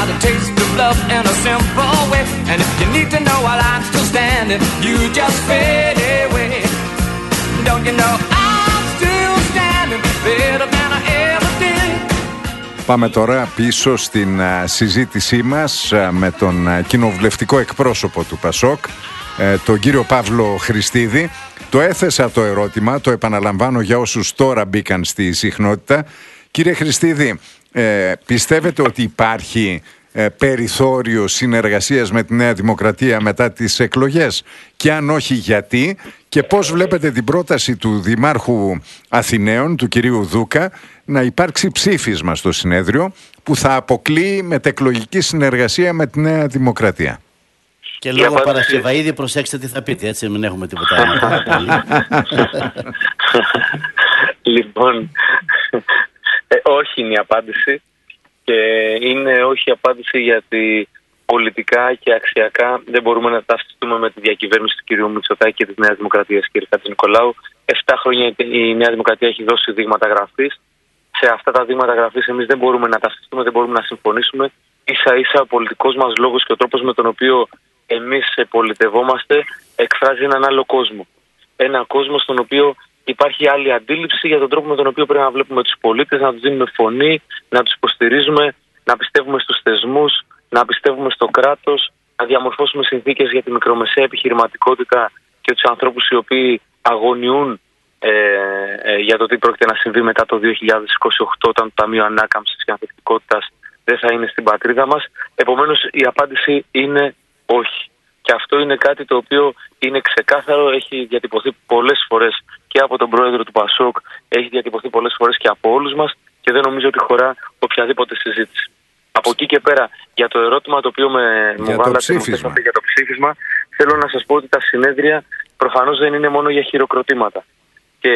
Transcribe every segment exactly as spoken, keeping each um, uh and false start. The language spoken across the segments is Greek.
got a taste of love in a simple way. And if you need to know while I'm still standing, you just fade away. Don't you know I'm still standing better than I ever did. Πάμε τώρα πίσω στην uh, συζήτησή μας uh, με τον uh, κοινοβουλευτικό εκπρόσωπο του ΠΑΣΟΚ, uh, τον κύριο Παύλο Χριστίδη. Το έθεσα το ερώτημα, το επαναλαμβάνω για όσους τώρα μπήκαν στη συχνότητα. Κύριε Χριστίδη, ε, πιστεύετε ότι υπάρχει ε, περιθώριο συνεργασίας με τη Νέα Δημοκρατία μετά τις εκλογές? Και αν όχι, γιατί? Και πώς βλέπετε την πρόταση του Δημάρχου Αθηναίων, του κυρίου Δούκα, να υπάρξει ψήφισμα στο συνέδριο που θα αποκλείει μετεκλογική συνεργασία με τη Νέα Δημοκρατία? Και λόγω απάντηση... Παρασκευαίδη, προσέξτε τι θα πείτε, έτσι μην έχουμε τίποτα άλλο. Λοιπόν, ε, όχι είναι η απάντηση, και είναι όχι η απάντηση γιατί πολιτικά και αξιακά δεν μπορούμε να ταυτιστούμε με τη διακυβέρνηση του κ. Μητσοτάκη και της Νέας Δημοκρατίας, κ. Χατζηνικολάου. Εφτά χρόνια η Νέα Δημοκρατία έχει δώσει δείγματα γραφής. Σε αυτά τα δείγματα γραφής εμείς δεν μπορούμε να ταυτιστούμε, δεν μπορούμε να συμφωνήσουμε. Ίσα ίσα ο πολιτικός μας λόγος και ο τρόπος με τον οποίο εμείς πολιτευόμαστε εκφράζει έναν άλλο κόσμο. Ένα κόσμο στον οποίο υπάρχει άλλη αντίληψη για τον τρόπο με τον οποίο πρέπει να βλέπουμε τους πολίτες, να τους δίνουμε φωνή, να τους υποστηρίζουμε, να πιστεύουμε στους θεσμούς, να πιστεύουμε στο κράτος, να διαμορφώσουμε συνθήκες για τη μικρομεσαία επιχειρηματικότητα και τους ανθρώπους οι οποίοι αγωνιούν ε, ε, για το τι πρόκειται να συμβεί μετά το δύο χιλιάδες είκοσι οκτώ, όταν το Ταμείο Ανάκαμψης και Ανθεκτικότητας δεν θα είναι στην πατρίδα μας. Επομένως η απάντηση είναι όχι. Και αυτό είναι κάτι το οποίο είναι ξεκάθαρο, έχει διατυπωθεί πολλές φορές και από τον πρόεδρο του ΠΑΣΟΚ, έχει διατυπωθεί πολλές φορές και από όλους μας, και δεν νομίζω ότι χωρά οποιαδήποτε συζήτηση. Από εκεί και πέρα, για το ερώτημα το οποίο με μου βάλατε για το ψήφισμα, θέλω να σας πω ότι τα συνέδρια προφανώς δεν είναι μόνο για χειροκροτήματα. Και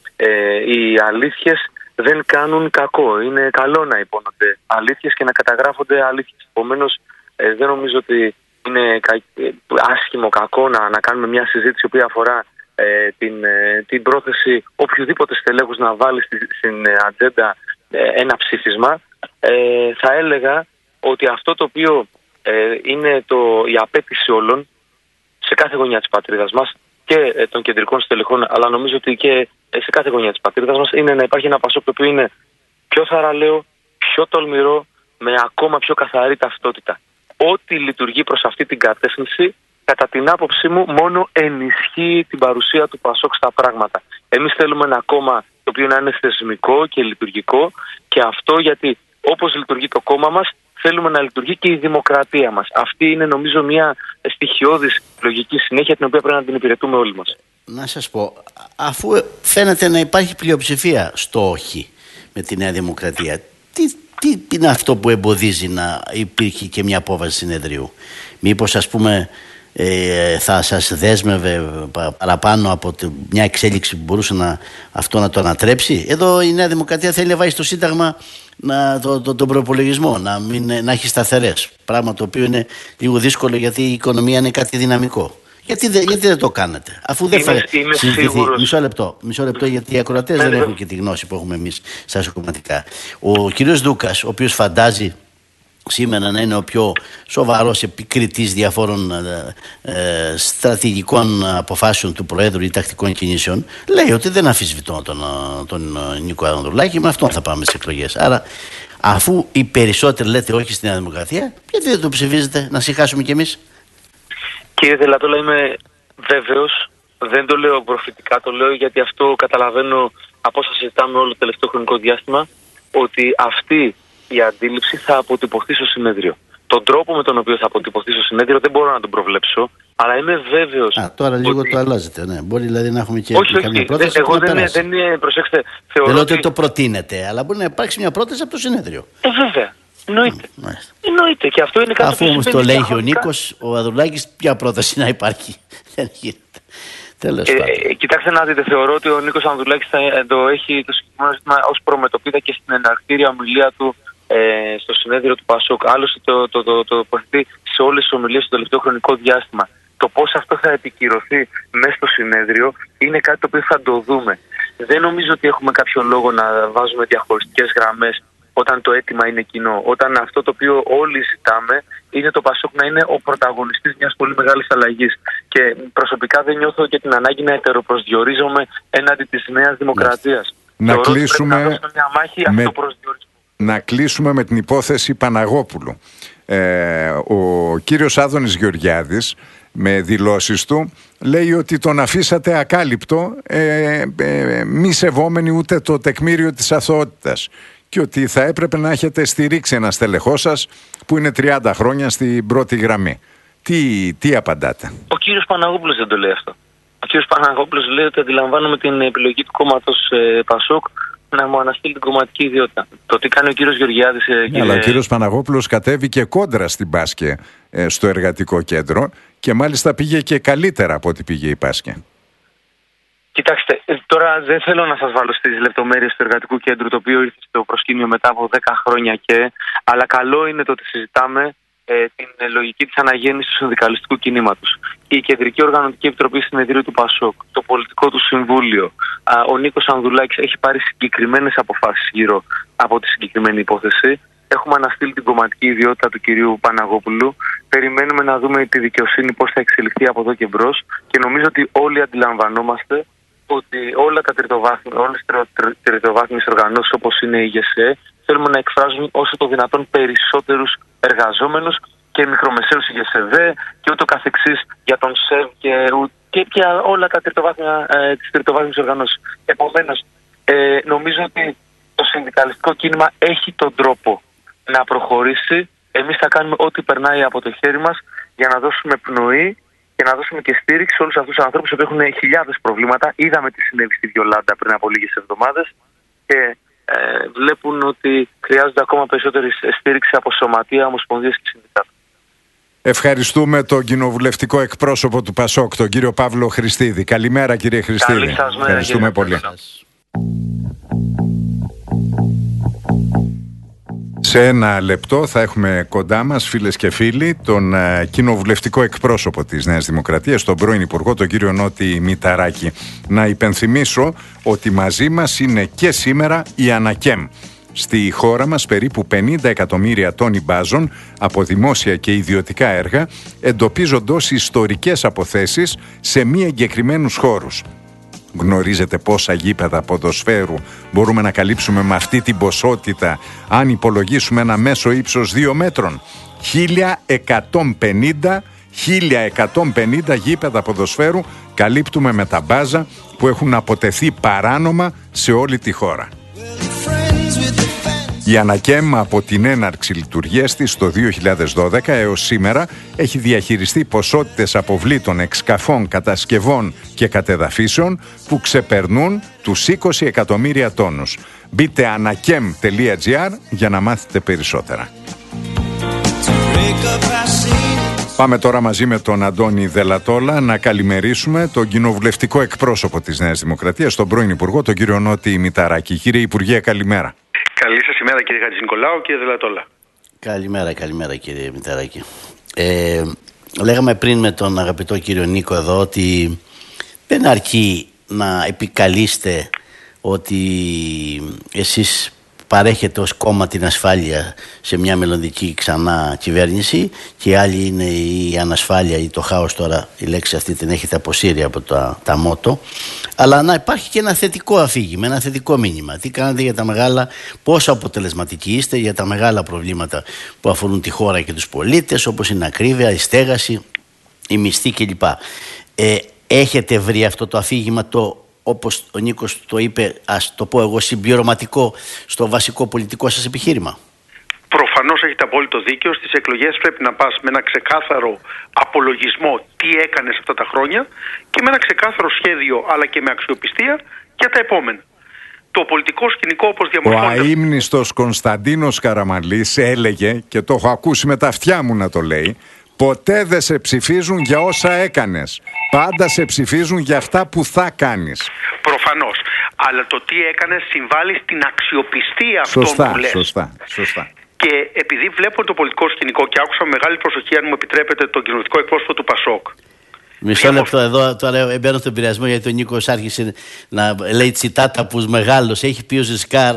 ε, οι αλήθειες δεν κάνουν κακό. Είναι καλό να υπόνονται αλήθειες και να καταγράφονται αλήθειες. Επομένως, ε, δεν νομίζω ότι είναι άσχημο, κακό να, να κάνουμε μια συζήτηση που αφορά ε, την, ε, την πρόθεση οποιοδήποτε στελέχους να βάλει στη, στην ατζέντα ε, ένα ψήφισμα. Ε, θα έλεγα ότι αυτό το οποίο ε, είναι το, η απέτηση όλων σε κάθε γωνιά της πατρίδας μας και ε, των κεντρικών στελεχών, αλλά νομίζω ότι και ε, σε κάθε γωνιά της πατρίδας μας, είναι να υπάρχει ένα ΠΑΣΟΚ το οποίο είναι πιο θαραλέο, πιο τολμηρό, με ακόμα πιο καθαρή ταυτότητα. Ό,τι λειτουργεί προς αυτή την κατεύθυνση, κατά την άποψή μου, μόνο ενισχύει την παρουσία του ΠΑΣΟΚ στα πράγματα. Εμείς θέλουμε ένα κόμμα το οποίο να είναι θεσμικό και λειτουργικό, και αυτό γιατί όπως λειτουργεί το κόμμα μας, θέλουμε να λειτουργεί και η δημοκρατία μας. Αυτή είναι, νομίζω, μια στοιχειώδης λογική συνέχεια, την οποία πρέπει να την υπηρετούμε όλοι μας. Να σας πω, αφού φαίνεται να υπάρχει πλειοψηφία στο όχι με τη Νέα Δημοκρατία, τι, τι είναι αυτό που εμποδίζει να υπήρχε και μια απόφαση συνεδρίου? Μήπως, ας πούμε, ε, θα σας δέσμευε παραπάνω από τη, μια εξέλιξη που μπορούσε να, αυτό να το ανατρέψει? Εδώ η Νέα Δημοκρατία θέλει να βάζει στο Σύνταγμα να, το, το, τον προπολογισμό, να, μην, να έχει σταθερές. Πράγμα το οποίο είναι λίγο δύσκολο, γιατί η οικονομία είναι κάτι δυναμικό. Γιατί, δε, γιατί δεν το κάνετε, αφού δεν θα συζητηθεί? Μισό λεπτό, μισό λεπτό, γιατί οι ακροατές δεν έχουν και τη γνώση που έχουμε εμείς στα σοκομματικά. Ο κύριος Δούκας, ο οποίος φαντάζει σήμερα να είναι ο πιο σοβαρός επικριτής διαφόρων ε, ε, στρατηγικών αποφάσεων του Προέδρου ή τακτικών κινήσεων, λέει ότι δεν αμφισβητώ τον, τον Νίκο Ανδρουλάκη, με αυτόν θα πάμε στις εκλογές. Άρα, αφού οι περισσότεροι λέτε όχι στη Νέα Δημοκρατία, γιατί δεν το ψηφίζετε, να συγχάσουμε κι εμείς? Κύριε Δελατόλα, είμαι βέβαιος, δεν το λέω προφητικά, το λέω γιατί αυτό καταλαβαίνω από όσα συζητάμε όλο το τελευταίο χρονικό διάστημα, ότι αυτή η αντίληψη θα αποτυπωθεί στο συνέδριο. Τον τρόπο με τον οποίο θα αποτυπωθεί στο συνέδριο δεν μπορώ να τον προβλέψω, αλλά είμαι βέβαιος. Α, τώρα λίγο ότι... το αλλάζετε, ναι. Μπορεί δηλαδή να έχουμε και όχι, καμία όχι, πρόταση. Εγώ δεν είναι, δεν είναι, προσέξτε, θεωρώ. Δεν λέω ότι το προτείνετε, αλλά μπορεί να υπάρξει μια πρόταση από το συνέδριο. Ε, βέβαια. Εννοείται. Mm, Εννοείται. Και αυτό είναι κάτι. Αφού όμως το λέει ο Νίκος, ο Ανδρουλάκης, ποια πρόταση να υπάρχει? Δεν γίνεται. Τέλος ε, πάντων. Ε, κοιτάξτε να δείτε, θεωρώ ότι ο Νίκος Ανδρουλάκης θα το έχει το συγκεκριμένο ζήτημα ως προμετωπίδα και στην εναρκτήρια ομιλία του ε, στο συνέδριο του ΠΑΣΟΚ. Άλλωστε το τοποθετεί το, το, σε όλες τις ομιλίες στο τελευταίο χρονικό διάστημα. Το πώς αυτό θα επικυρωθεί μέσα στο συνέδριο είναι κάτι το οποίο θα το δούμε. Δεν νομίζω ότι έχουμε κάποιο λόγο να βάζουμε διαχωριστικές γραμμές όταν το αίτημα είναι κοινό. Όταν αυτό το οποίο όλοι ζητάμε είναι το Πασόκ να είναι ο πρωταγωνιστής μιας πολύ μεγάλης αλλαγής. Και προσωπικά δεν νιώθω και την ανάγκη να ετεροπροσδιορίζομαι έναντι της Νέας Δημοκρατίας. Να κλείσουμε, να μια μάχη με, να κλείσουμε με την υπόθεση Παναγόπουλου. Ε, ο κύριος Άδωνης Γεωργιάδης με δηλώσεις του λέει ότι τον αφήσατε ακάλυπτο, ε, ε, μη σεβόμενοι ούτε το τεκμήριο της αθωότητας, και ότι θα έπρεπε να έχετε στηρίξει ένα στελεχό σας που είναι τριάντα χρόνια στην πρώτη γραμμή. Τι, τι απαντάτε? Ο κύριος Παναγόπουλος δεν το λέει αυτό. Ο κύριος Παναγόπουλος λέει ότι αντιλαμβάνομαι την επιλογή του κόμματος ε, Πασόκ να μου αναστείλει την κομματική ιδιότητα. Το τι κάνει ο κύριος Γεωργιάδης... Ε, κύριε... Αλλά ο κύριος Παναγόπουλος κατέβηκε κόντρα στην Πάσκε ε, στο εργατικό κέντρο και μάλιστα πήγε και καλύτερα από ό,τι πήγε η Πάσκε. Κοιτάξτε, τώρα δεν θέλω να σας βάλω στις λεπτομέρειες του εργατικού κέντρου, το οποίο ήρθε στο προσκήνιο μετά από δέκα χρόνια και... Αλλά καλό είναι το ότι συζητάμε ε, την ε, λογική της αναγέννησης του συνδικαλιστικού κινήματος. Η Κεντρική Οργανωτική Επιτροπή Συνεδρίου του Πασόκ, το πολιτικό του συμβούλιο, α, ο Νίκος Ανδουλάκης έχει πάρει συγκεκριμένες αποφάσεις γύρω από τη συγκεκριμένη υπόθεση. Έχουμε αναστείλει την κομματική ιδιότητα του κυρίου Παναγόπουλου. Περιμένουμε να δούμε τη δικαιοσύνη πώς θα εξελιχθεί από εδώ και μπρος. Και νομίζω ότι όλοι αντιλαμβανόμαστε ότι όλα τα τριτοβάθμια, όλες τις τριτοβάθμιες οργανώσεις όπως είναι η ΓΕΣΕ θέλουμε να εκφράζουν όσο το δυνατόν περισσότερους εργαζόμενους και μικρομεσαίους η ΓΕΣΕΒΕ και ούτω καθεξής για τον ΣΕΒ και, και, και όλα τα τριτοβάθμια, ε, τις τριτοβάθμιες οργανώσεις. Επομένως, ε, νομίζω ότι το συνδικαλιστικό κίνημα έχει τον τρόπο να προχωρήσει. Εμείς θα κάνουμε ό,τι περνάει από το χέρι μας για να δώσουμε πνοή και να δώσουμε και στήριξη σε όλους αυτούς τους ανθρώπους που έχουν χιλιάδες προβλήματα. Είδαμε τι συνέβη στη Βιολάντα πριν από λίγες εβδομάδες και ε, βλέπουν ότι χρειάζονται ακόμα περισσότερη στήριξη από σωματεία, ομοσπονδίες και συνδικάτα. Ευχαριστούμε τον κοινοβουλευτικό εκπρόσωπο του Πασόκ, τον κύριο Παύλο Χριστίδη. Καλημέρα, κύριε Χριστίδη. Καλή σας μέρα. Ευχαριστούμε πολύ. Σε ένα λεπτό θα έχουμε κοντά μας, φίλες και φίλοι, τον uh, κοινοβουλευτικό εκπρόσωπο της Νέας Δημοκρατίας, τον πρώην Υπουργό, τον κύριο Νότι Μηταράκη. Να υπενθυμίσω ότι μαζί μας είναι και σήμερα η Ανακέμ. Στη χώρα μας περίπου πενήντα εκατομμύρια τόνοι μπάζων από δημόσια και ιδιωτικά έργα εντοπίζονται ως ιστορικές αποθέσεις σε μη εγκεκριμένους χώρους. Γνωρίζετε πόσα γήπεδα ποδοσφαίρου μπορούμε να καλύψουμε με αυτή την ποσότητα αν υπολογίσουμε ένα μέσο ύψος δύο μέτρων? χίλια εκατόν πενήντα γήπεδα ποδοσφαίρου καλύπτουμε με τα μπάζα που έχουν αποτεθεί παράνομα σε όλη τη χώρα. Η Ανακέμ από την έναρξη λειτουργίας της το δύο χιλιάδες δώδεκα έως σήμερα έχει διαχειριστεί ποσότητες αποβλήτων, εξκαφών, κατασκευών και κατεδαφίσεων που ξεπερνούν τους είκοσι εκατομμύρια τόνους. Μπείτε ανακέμ τελεία τζι άρ για να μάθετε περισσότερα. Πάμε τώρα μαζί με τον Αντώνη Δελατόλα να καλημερίσουμε τον κοινοβουλευτικό εκπρόσωπο της Νέας Δημοκρατίας, τον πρώην Υπουργό, τον κύριο Νότι Μηταράκη. Κύριε Υπουργέ, καλημέρα. Καλή σας ημέρα, κύριε Χατζηνικολάου, κύριε Δελατόλα. Καλημέρα, καλημέρα κύριε Μηταράκη. Ε, λέγαμε πριν με τον αγαπητό κύριο Νίκο εδώ ότι δεν αρκεί να επικαλείστε ότι εσείς παρέχετε ως κόμμα την ασφάλεια σε μια μελλοντική ξανά κυβέρνηση και άλλη είναι η ανασφάλεια ή το χάος, τώρα η λέξη αυτή την έχετε αποσύρει από τα, τα μότο, αλλά να υπάρχει και ένα θετικό αφήγημα, ένα θετικό μήνυμα. Τι κάνετε για τα μεγάλα, πόσο αποτελεσματικοί είστε για τα μεγάλα προβλήματα που αφορούν τη χώρα και τους πολίτες, όπως είναι ακρίβεια, η στέγαση, η μισθή κλπ. Ε, έχετε βρει αυτό το αφήγημα, το όπως ο Νίκος το είπε, ας το πω εγώ, συμπληρωματικό στο βασικό πολιτικό σας επιχείρημα? Προφανώς έχετε απόλυτο δίκιο. Στις εκλογές πρέπει να πας με ένα ξεκάθαρο απολογισμό τι έκανες αυτά τα χρόνια και με ένα ξεκάθαρο σχέδιο αλλά και με αξιοπιστία για τα επόμενα. Το πολιτικό σκηνικό όπως διαμορφώνεται... Ο αείμνηστος Κωνσταντίνος Καραμανλής έλεγε, και το έχω ακούσει με τα αυτιά μου να το λέει, ποτέ δεν σε ψηφίζουν για όσα έκανες. Πάντα σε ψηφίζουν για αυτά που θα κάνεις. Προφανώς. Αλλά το τι έκανες συμβάλλει στην αξιοπιστία αυτών σωστά, που λες. Σωστά, σωστά. Και επειδή βλέπω το πολιτικό σκηνικό και άκουσα με μεγάλη προσοχή, αν μου επιτρέπετε, τον κοινωνικό εκπρόσωπο του Πασόκ. Μισό λεπτό εδώ, τώρα μπαίνω στον πειρασμό γιατί ο Νίκος άρχισε να λέει τσιτάτα που μεγάλος. Έχει πει ο Ζισκάρ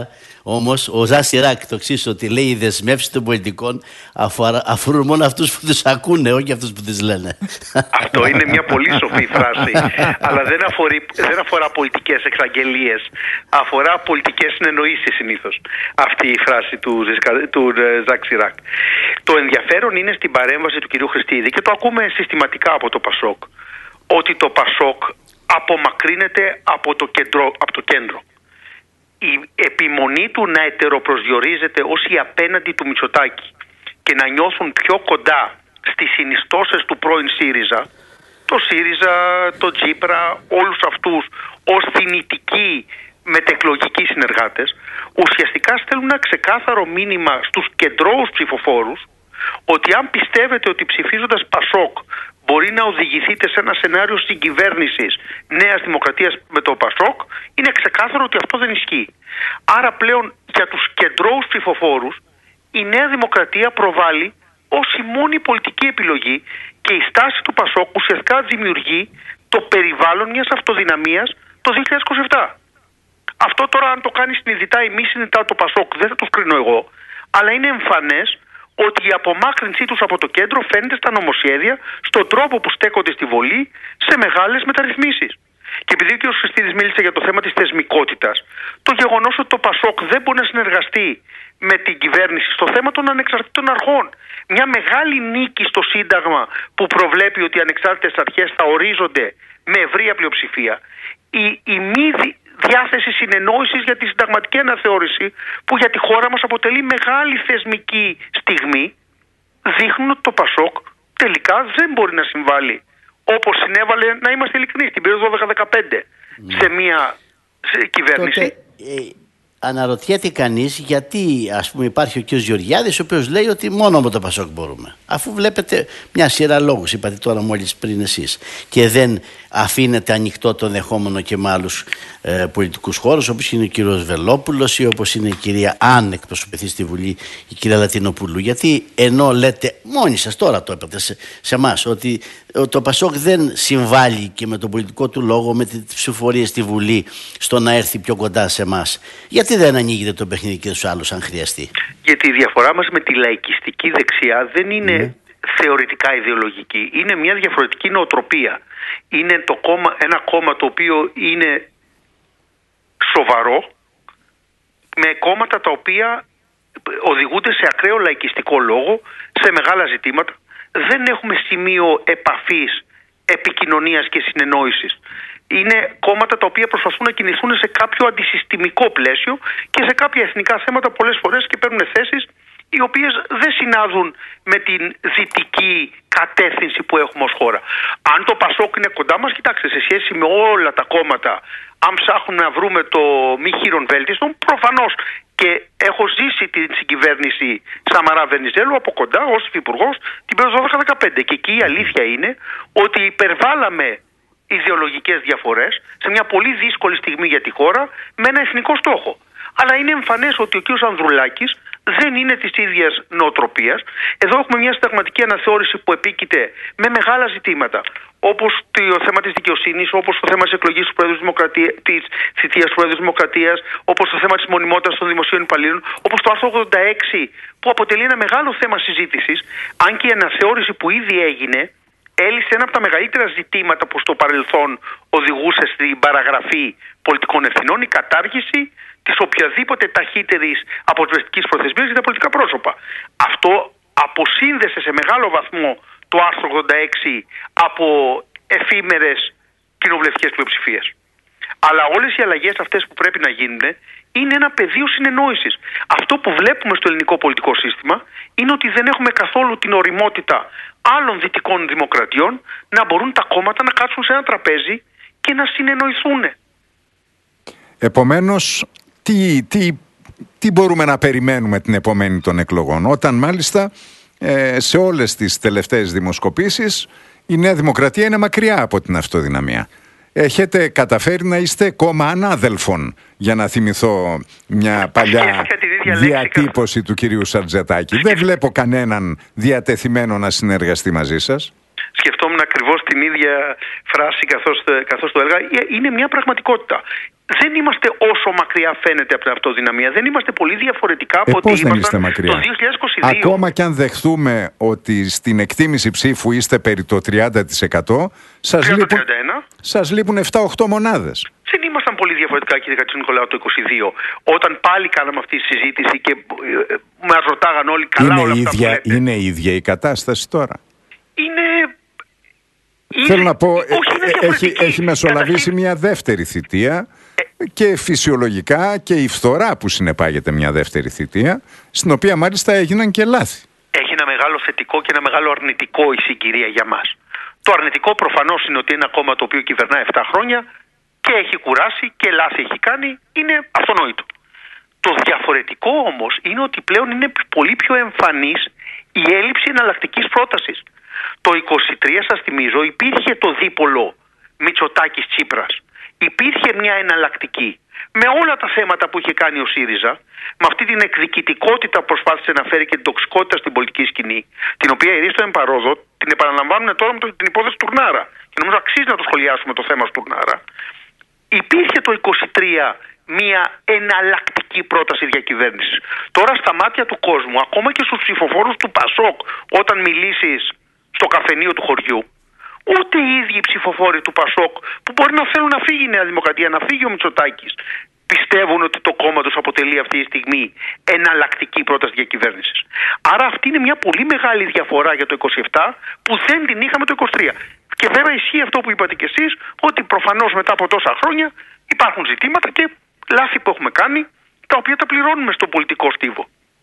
Όμως ο Ζακ Σιράκ το εξής, ότι λέει οι δεσμεύσεις των πολιτικών αφορά, αφορούν μόνο αυτούς που τους ακούνε, όχι αυτούς που τις λένε. Αυτό είναι μια πολύ σοφή φράση, αλλά δεν, αφορεί, δεν αφορά πολιτικές εξαγγελίες, αφορά πολιτικές συνεννοήσεις συνήθως αυτή η φράση του, του Ζακ Σιράκ. Το ενδιαφέρον είναι στην παρέμβαση του κυρίου Χριστίδη, και το ακούμε συστηματικά από το Πασόκ, ότι το Πασόκ απομακρύνεται από το κέντρο. Από το κέντρο. Η επιμονή του να ετεροπροσδιορίζεται ως η απέναντι του Μητσοτάκη και να νιώθουν πιο κοντά στις συνιστώσεις του πρώην ΣΥΡΙΖΑ, το ΣΥΡΙΖΑ, το Τσίπρα, όλους αυτούς ως δυνητικοί μετεκλογικοί συνεργάτες, ουσιαστικά στέλνουν ένα ξεκάθαρο μήνυμα στους κεντρώους ψηφοφόρους ότι αν πιστεύετε ότι ψηφίζοντας Πασόκ μπορεί να οδηγηθείτε σε ένα σενάριο συγκυβέρνησης Νέας Δημοκρατίας με το Πασόκ, είναι ξεκάθαρο ότι αυτό δεν ισχύει. Άρα πλέον για τους κεντρώους ψηφοφόρους η Νέα Δημοκρατία προβάλλει ως η μόνη πολιτική επιλογή, και η στάση του Πασόκ ουσιαστικά δημιουργεί το περιβάλλον μιας αυτοδυναμίας το δύο χιλιάδες είκοσι επτά. Αυτό τώρα, αν το κάνει συνειδητά ή μη συνειδητά το Πασόκ, δεν θα τους κρίνω εγώ, αλλά είναι εμφανές ότι η απομάκρυνσή τους από το κέντρο φαίνεται στα νομοσχέδια, στον τρόπο που στέκονται στη Βολή, σε μεγάλες μεταρρυθμίσεις. Και επειδή ο κ. Χριστίδης μίλησε για το θέμα της θεσμικότητας, το γεγονός ότι το Πασόκ δεν μπορεί να συνεργαστεί με την κυβέρνηση στο θέμα των ανεξαρτήτων αρχών, μια μεγάλη νίκη στο Σύνταγμα που προβλέπει ότι οι ανεξάρτητες αρχές θα ορίζονται με ευρεία πλειοψηφία, η, η μη διάθεση συνεννόησης για τη συνταγματική αναθεώρηση, που για τη χώρα μας αποτελεί μεγάλη θεσμική στιγμή, δείχνουν ότι το Πασόκ τελικά δεν μπορεί να συμβάλλει όπως συνέβαλε, να είμαστε ειλικρινείς, την περίοδο δώδεκα δεκαπέντε mm. σε μια σε κυβέρνηση. Τότε, ε, αναρωτιέται κανείς γιατί, ας πούμε, υπάρχει ο κ. Γεωργιάδης, ο οποίος λέει ότι μόνο με το Πασόκ μπορούμε. Αφού βλέπετε μια σειρά λόγους, είπατε τώρα μόλις πριν εσείς, και δεν αφήνεται ανοιχτό το δεχόμενο και με άλλους ε, πολιτικούς χώρους, όπως είναι ο κ. Βελόπουλος ή όπως είναι η κυρία Αν, εκπροσωπηθεί στη Βουλή, η κυρία Λατινοπούλου. Γιατί ενώ λέτε, μόνοι σας τώρα το είπατε σε εμάς, ότι το Πασόκ δεν συμβάλλει και με τον πολιτικό του λόγο, με τις ψηφοφορίες στη Βουλή, στο να έρθει πιο κοντά σε εμάς, γιατί δεν ανοίγετε το παιχνίδι και στους άλλους αν χρειαστεί? Γιατί η διαφορά μας με τη λαϊκιστική δεξιά δεν είναι mm. θεωρητικά ιδεολογική. Είναι μια διαφορετική νοοτροπία. Είναι το κόμμα, ένα κόμμα το οποίο είναι σοβαρό, με κόμματα τα οποία οδηγούνται σε ακραίο λαϊκιστικό λόγο, σε μεγάλα ζητήματα. Δεν έχουμε σημείο επαφής, επικοινωνίας και συνεννόησης. Είναι κόμματα τα οποία προσπαθούν να κινηθούν σε κάποιο αντισυστημικό πλαίσιο και σε κάποια εθνικά θέματα πολλές φορές και παίρνουν θέσεις οι οποίες δεν συνάδουν με την δυτική κατεύθυνση που έχουμε ως χώρα. Αν το Πασόκ είναι κοντά μας, κοιτάξτε, σε σχέση με όλα τα κόμματα, αν ψάχνουμε να βρούμε το μη χείρον βέλτιστον, προφανώς, και έχω ζήσει την συγκυβέρνηση Σαμαρά Βενιζέλου από κοντά ως υφυπουργός την περίοδο δώδεκα δεκαπέντε, και εκεί η αλήθεια είναι ότι υπερβάλαμε ιδεολογικές διαφορές σε μια πολύ δύσκολη στιγμή για τη χώρα με ένα εθνικό στόχο. Αλλά είναι εμφανές ότι ο κ. Ανδρουλάκης δεν είναι της ίδιας νοοτροπίας. Εδώ έχουμε μια συνταγματική αναθεώρηση που επίκειται με μεγάλα ζητήματα, όπως το θέμα της δικαιοσύνης, όπως το θέμα της εκλογής του Πρόεδρου Δημοκρατίας, της θητείας του Πρόεδρου Δημοκρατίας, όπως το θέμα της μονιμότητας των δημοσίων υπαλλήλων, όπως το άρθρο ογδόντα έξι που αποτελεί ένα μεγάλο θέμα συζήτησης, αν και η αναθεώρηση που ήδη έγινε έλυσε ένα από τα μεγαλύτερα ζητήματα που στο παρελθόν οδηγούσε στην παραγραφή πολιτικών ευθυνών, η κατάργηση της οποιαδήποτε ταχύτερης αποσβεστικής προθεσμίας για τα πολιτικά πρόσωπα. Αυτό αποσύνδεσε σε μεγάλο βαθμό το άρθρο ογδόντα έξι από εφήμερες κοινοβουλευτικές πλειοψηφίες. Αλλά όλες οι αλλαγές αυτές που πρέπει να γίνουν είναι ένα πεδίο συνεννόησης. Αυτό που βλέπουμε στο ελληνικό πολιτικό σύστημα είναι ότι δεν έχουμε καθόλου την ωριμότητα άλλων δυτικών δημοκρατιών να μπορούν τα κόμματα να κάτσουν σε ένα τραπέζι και να συνεννοηθούν. Επομένως, τι, τι, τι μπορούμε να περιμένουμε την επομένη των εκλογών, όταν μάλιστα ε, σε όλες τις τελευταίες δημοσκοπήσεις η Νέα Δημοκρατία είναι μακριά από την αυτοδυναμία. Έχετε καταφέρει να είστε κόμμα ανάδελφων, για να θυμηθώ μια παλιά διατύπωση του κυρίου Σαρτζετάκη. Δεν βλέπω κανέναν διατεθειμένο να συνεργαστεί μαζί σας. Σκεφτόμουν ακριβώς την ίδια φράση καθώς, καθώς το έλεγα. Είναι μια πραγματικότητα. δεν είμαστε όσο μακριά φαίνεται από την αυτοδυναμία. Δεν είμαστε πολύ διαφορετικά από ε, ό,τι ήμασταν το δύο χιλιάδες είκοσι δύο. Ακόμα και αν δεχθούμε ότι στην εκτίμηση ψήφου είστε περί το τριάντα τοις εκατό, σας λείπουν, σας λείπουν επτά οκτώ μονάδες. Δεν ήμασταν πολύ διαφορετικά, κύριε Κατσουνικολάου, το είκοσι δύο, όταν πάλι κάναμε αυτή τη συζήτηση και μας ρωτάγαν όλοι καλά είναι όλα αυτά ίδια, που λέτε. Είναι η ίδια η κατάσταση τώρα. Είναι... Θέλω να πω, όχι, έχει, έχει μεσολαβήσει Καταρχήν... μια δεύτερη θητεία ε... και φυσιολογικά και η φθορά που συνεπάγεται μια δεύτερη θητεία, στην οποία μάλιστα έγιναν και λάθη. Έχει ένα μεγάλο θετικό και ένα μεγάλο αρνητικό η συγκυρία για μας. Το αρνητικό προφανώς είναι ότι ένα κόμμα το οποίο κυβερνά επτά χρόνια και έχει κουράσει και λάθη έχει κάνει, είναι αυτονόητο. Το διαφορετικό όμως είναι ότι πλέον είναι πολύ πιο εμφανής η έλλειψη εναλλακτικής πρότασης. Το είκοσι τρία, σας θυμίζω, υπήρχε το δίπολο Μητσοτάκης-Τσίπρας. Υπήρχε μια εναλλακτική. Με όλα τα θέματα που είχε κάνει ο ΣΥΡΙΖΑ, με αυτή την εκδικητικότητα που προσπάθησε να φέρει και την τοξικότητα στην πολιτική σκηνή, την οποία η Ρίστο Εμπαρόδο την επαναλαμβάνουν τώρα με την υπόθεση του Τουρνάρα. Και νομίζω αξίζει να το σχολιάσουμε το θέμα του Τουρνάρα. Υπήρχε το είκοσι τρία μια εναλλακτική πρόταση διακυβέρνησης. Τώρα στα μάτια του κόσμου, ακόμα και στους ψηφοφόρους του Πασόκ, όταν μιλήσεις στο καφενείο του χωριού, ούτε οι ίδιοι ψηφοφόροι του Πασόκ, που μπορεί να θέλουν να φύγει η Νέα Δημοκρατία, να φύγει ο Μητσοτάκης, πιστεύουν ότι το κόμμα τους αποτελεί αυτή τη στιγμή εναλλακτική πρόταση διακυβέρνησης. Άρα αυτή είναι μια πολύ μεγάλη διαφορά για το είκοσι επτά που δεν την είχαμε το είκοσι τρία. Και βέβαια ισχύει αυτό που είπατε κι εσείς, ότι προφανώς μετά από τόσα χρόνια υπάρχουν ζητήματα και λάθη που έχουμε κάνει, τα οποία τα πληρώνουμε στον πολιτικό στίβο.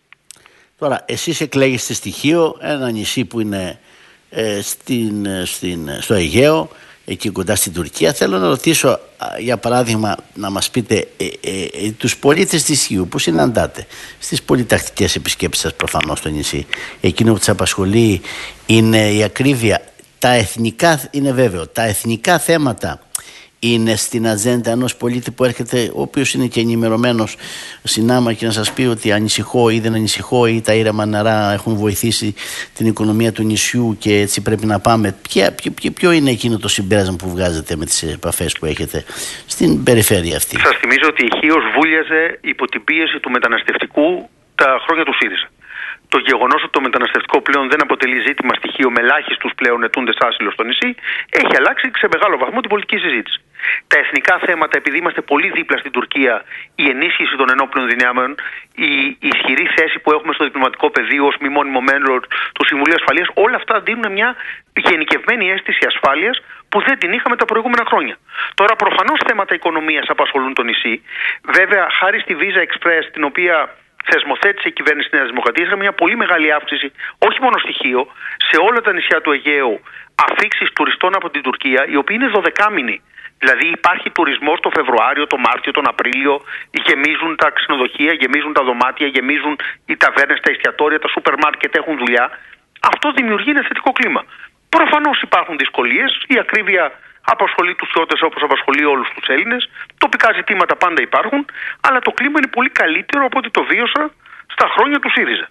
Τώρα, εσείς εκλέγεστε στοιχείο, ένα νησί που είναι ε, στην, στην, στο Αιγαίο, εκεί κοντά στην Τουρκία. Θέλω να ρωτήσω, για παράδειγμα, να μας πείτε ε, ε, ε, τους πολίτες της Χίου που συναντάτε στις πολυτακτικές επισκέψεις σας προφανώς στο νησί. Εκείνο που τους απασχολεί είναι η ακρίβεια. Τα εθνικά, είναι βέβαιο, τα εθνικά θέματα είναι στην ατζέντα ενός πολίτη που έρχεται, ο οποίος είναι και ενημερωμένος συνάμα και να σας πει ότι ανησυχώ ή δεν ανησυχώ ή τα ήρεμα νερά έχουν βοηθήσει την οικονομία του νησιού και έτσι πρέπει να πάμε. Ποια, ποιο, ποιο είναι εκείνο το συμπέρασμα που βγάζετε με τις επαφές που έχετε στην περιφέρεια αυτή? Σας θυμίζω ότι η Χίος βούλιαζε υπό την πίεση του μεταναστευτικού τα χρόνια του ΣΥΡΙΖΑ. Το γεγονός ότι το μεταναστευτικό πλέον δεν αποτελεί ζήτημα στοιχείο με ελάχιστους πλέον ετούντες άσυλο στο νησί, έχει αλλάξει σε μεγάλο βαθμό την πολιτική συζήτηση. Τα εθνικά θέματα, επειδή είμαστε πολύ δίπλα στην Τουρκία, η ενίσχυση των ενόπλων δυνάμεων, η ισχυρή θέση που έχουμε στο διπλωματικό πεδίο ως μη μόνιμο μέλος του Συμβουλίου Ασφαλείας, όλα αυτά δίνουν μια γενικευμένη αίσθηση ασφάλειας που δεν την είχαμε τα προηγούμενα χρόνια. Τώρα, προφανώς θέματα οικονομίας απασχολούν το νησί. Βέβαια, χάρη στη Visa Express, την οποία θεσμοθέτησε η κυβέρνηση της Νέας Δημοκρατίας, είχαμε μια πολύ μεγάλη αύξηση, όχι μόνο στοιχείο, σε όλα τα νησιά του Αιγαίου, αφήξεις τουριστών από την Τουρκία, οι οποίοι είναι δωδεκάμηνοι. Δηλαδή υπάρχει τουρισμός το Φεβρουάριο, το Μάρτιο, τον Απρίλιο, γεμίζουν τα ξενοδοχεία, γεμίζουν τα δωμάτια, γεμίζουν οι ταβέρνες, τα εστιατόρια, τα σούπερ μάρκετ έχουν δουλειά. Αυτό δημιουργεί ένα θετικό κλίμα. Προφανώς υπάρχουν δυσκολίες, η ακρίβεια απασχολεί τους Ιώτες όπως απασχολεί όλους τους Έλληνες, τοπικά ζητήματα πάντα υπάρχουν, αλλά το κλίμα είναι πολύ καλύτερο από ό,τι το βίωσα στα χρόνια του ΣΥΡΙΖΑ.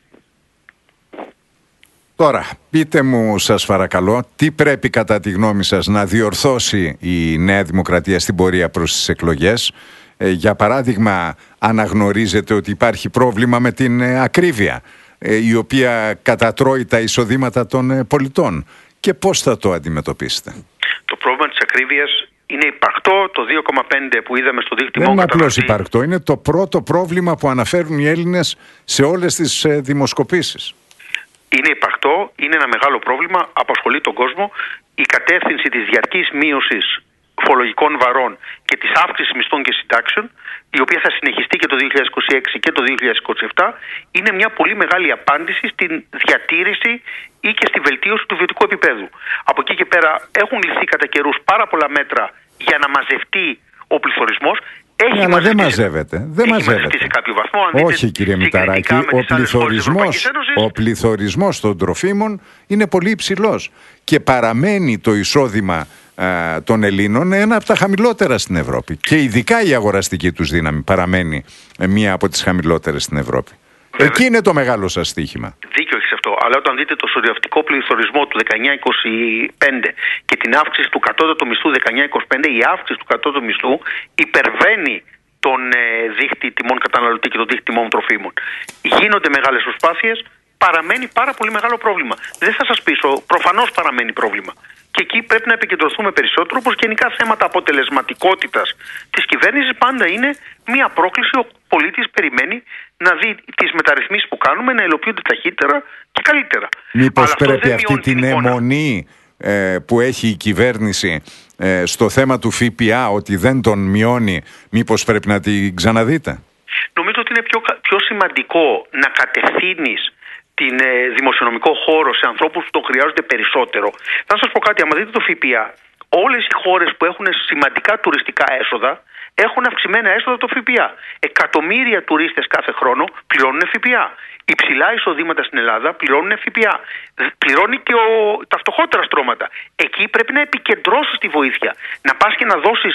Τώρα, πείτε μου σας παρακαλώ, τι πρέπει κατά τη γνώμη σας να διορθώσει η Νέα Δημοκρατία στην πορεία προς τις εκλογές? Ε, για παράδειγμα, αναγνωρίζετε ότι υπάρχει πρόβλημα με την ε, ακρίβεια, ε, η οποία κατατρώει τα εισοδήματα των ε, πολιτών. Και πώς θα το αντιμετωπίσετε? Το πρόβλημα της ακρίβειας είναι υπαρκτό, το δύο κόμμα πέντε που είδαμε στο δίκτυο. Δεν είναι απλώς υπαρκτό, είναι το πρώτο πρόβλημα που αναφέρουν οι Έλληνες σε όλες τις ε, δημοσκοπήσεις. Είναι υπαρκτό, είναι ένα μεγάλο πρόβλημα, απασχολεί τον κόσμο. Η κατεύθυνση της διαρκής μείωσης φορολογικών βαρών και της αύξησης μισθών και συντάξεων, η οποία θα συνεχιστεί και το δύο χιλιάδες είκοσι έξι και το δύο χιλιάδες είκοσι επτά, είναι μια πολύ μεγάλη απάντηση στην διατήρηση ή και στη βελτίωση του βιωτικού επίπεδου. Από εκεί και πέρα έχουν ληφθεί κατά καιρούς πάρα πολλά μέτρα για να μαζευτεί ο πληθωρισμός. Έχει αλλά δεν μαζεύεται. Δεν έχει μαζεύεται. Σε κάποιο βαθμό. Όχι, κύριε Μηταράκη, ο πληθωρισμός, ο πληθωρισμός των τροφίμων είναι πολύ υψηλός και παραμένει το εισόδημα α, των Ελλήνων ένα από τα χαμηλότερα στην Ευρώπη. Και ειδικά η αγοραστική τους δύναμη παραμένει μία από τις χαμηλότερες στην Ευρώπη. Βέβαια. Εκεί είναι το μεγάλο σας στοίχημα. Δίκιο έχεις αυτό. Αλλά όταν δείτε το σωρευτικό πληθωρισμό του δεκαεννιά είκοσι πέντε και την αύξηση του κατώτατου μισθού δεκαεννιά είκοσι πέντε, η αύξηση του κατώτατου μισθού υπερβαίνει τον ε, δίχτυ τιμών καταναλωτή και τον δίχτυ τιμών τροφίμων. Γίνονται μεγάλες προσπάθειες, παραμένει πάρα πολύ μεγάλο πρόβλημα. Δεν θα σας πείσω, προφανώς παραμένει πρόβλημα. Και εκεί πρέπει να επικεντρωθούμε περισσότερο, όπως γενικά θέματα αποτελεσματικότητας της κυβέρνησης πάντα είναι μια πρόκληση. Ο πολίτης περιμένει να δει τις μεταρρυθμίσεις που κάνουμε να υλοποιούνται ταχύτερα και καλύτερα. Μήπως πρέπει αυτή την αιμονή ε, που έχει η κυβέρνηση ε, στο θέμα του ΦΠΑ, ότι δεν τον μειώνει, μήπως πρέπει να την ξαναδείτε? Νομίζω ότι είναι πιο, πιο σημαντικό να κατευθύνεις την ε, δημοσιονομικό χώρο σε ανθρώπους που το χρειάζονται περισσότερο. Θα σας πω κάτι, άμα δείτε το ΦΠΑ, όλες οι χώρες που έχουν σημαντικά τουριστικά έσοδα έχουν αυξημένα έσοδα το ΦΠΑ. Εκατομμύρια τουρίστες κάθε χρόνο πληρώνουν ΦΠΑ. Υψηλά εισοδήματα στην Ελλάδα πληρώνουν ΦΠΑ. Πληρώνει και ο, τα φτωχότερα στρώματα. Εκεί πρέπει να επικεντρώσεις τη βοήθεια. Να πας και να δώσεις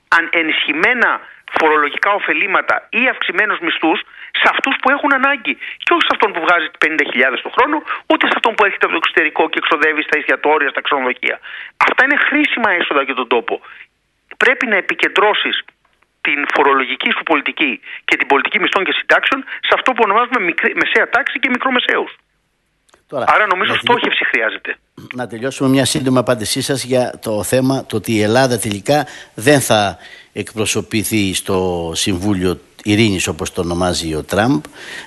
ενισχυμένα φορολογικά ωφελήματα ή αυξημένους μισθούς σε αυτούς που έχουν ανάγκη. Και όχι σε αυτόν που βγάζει πενήντα χιλιάδες το χρόνο, ούτε σε αυτόν που έρχεται από το εξωτερικό και εξοδεύει στα εστιατόρια, στα ξενοδοχεία. Αυτά είναι χρήσιμα έσοδα για τον τόπο. Πρέπει να επικεντρώσεις την φορολογική σου πολιτική και την πολιτική μισθών και συντάξεων σε αυτό που ονομάζουμε μικρή, μεσαία τάξη και μικρομεσαίους. Τώρα, άρα νομίζω να στόχευση τελει... χρειάζεται. Να τελειώσουμε μια σύντομη απάντησή σας για το θέμα το ότι η Ελλάδα τελικά δεν θα εκπροσωπηθεί στο Συμβούλιο Ειρήνης, όπως το ονομάζει ο Τραμπ.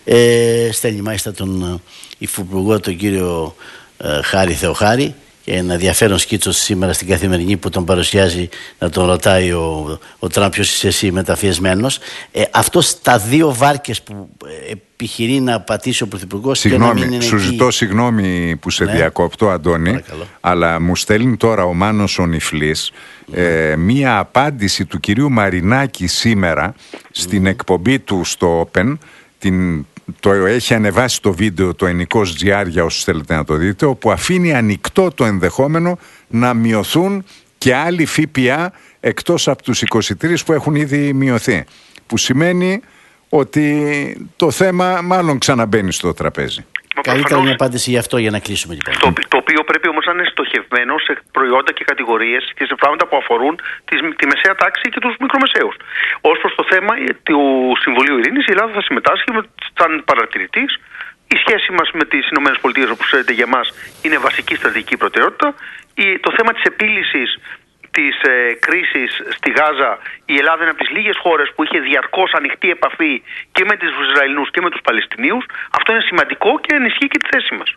Ε, στέλνει μάλιστα τον υφυπουργό, τον κύριο ε, Χάρη Θεοχάρη, και ένα ενδιαφέρον σκίτσο σήμερα στην Καθημερινή που τον παρουσιάζει, να τον ρωτάει ο, ο Τραμπ ποιος είσαι εσύ μεταφιεσμένος. Ε, αυτό στα δύο βάρκες που επιχειρεί να πατήσει ο Πρωθυπουργός. Συγγνώμη, σου ζητώ εκεί... συγγνώμη που σε ναι. διακόπτω, Αντώνη, παρακαλώ. Αλλά μου στέλνει τώρα ο Μάνος ο Νιφλής ναι. ε, μία απάντηση του κυρίου Μαρινάκη σήμερα στην mm. εκπομπή του στο Open, την το έχει ανεβάσει το βίντεο το Ενικός τζι άρ για όσους θέλετε να το δείτε, όπου αφήνει ανοιχτό το ενδεχόμενο να μειωθούν και άλλοι ΦΠΑ εκτός από τους είκοσι τρία που έχουν ήδη μειωθεί, που σημαίνει ότι το θέμα μάλλον ξαναμπαίνει στο τραπέζι. Καλύτερα μια απάντηση γι' αυτό για να κλείσουμε λοιπόν. Το, το οποίο πρέπει όμως να είναι στοχευμένο σε προϊόντα και κατηγορίες και σε πράγματα που αφορούν τη, τη μεσαία τάξη και τους μικρομεσαίους. Ως προς το θέμα του Συμβουλίου Ειρήνης, η Ελλάδα θα συμμετάσχει σαν παρατηρητής. Η σχέση μας με τις ΗΠΑ, όπως ξέρετε, για μας είναι βασική στρατηγική προτεραιότητα. Η, το θέμα της επίλυσης της ε, κρίσης στη Γάζα, η Ελλάδα είναι από τις λίγες χώρες που είχε διαρκώς ανοιχτή επαφή και με τους Ισραηλινούς και με τους Παλαιστινίους. Αυτό είναι σημαντικό και ενισχύει και τη θέση μας.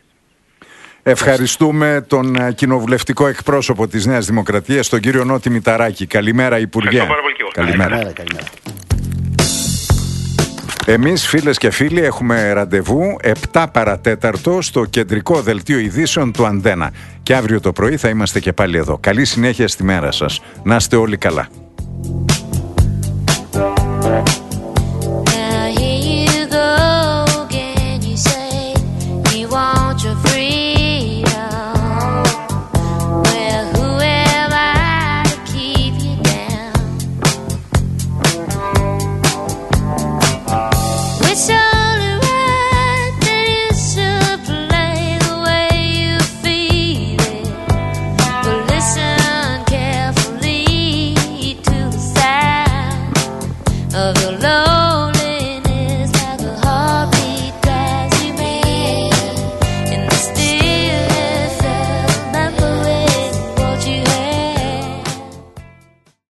Ευχαριστούμε τον κοινοβουλευτικό εκπρόσωπο της Νέας Δημοκρατίας, τον κύριο Νότι Μηταράκη. Καλημέρα, Υπουργέ. Ευχαριστώ πάρα πολύ και εγώ. Καλημέρα. Καλημέρα, καλημέρα. Εμείς, φίλες και φίλοι, έχουμε ραντεβού επτά παρατέταρτο στο κεντρικό δελτίο ειδήσεων του Αντένα. Και αύριο το πρωί θα είμαστε και πάλι εδώ. Καλή συνέχεια στη μέρα σας. Να είστε όλοι καλά.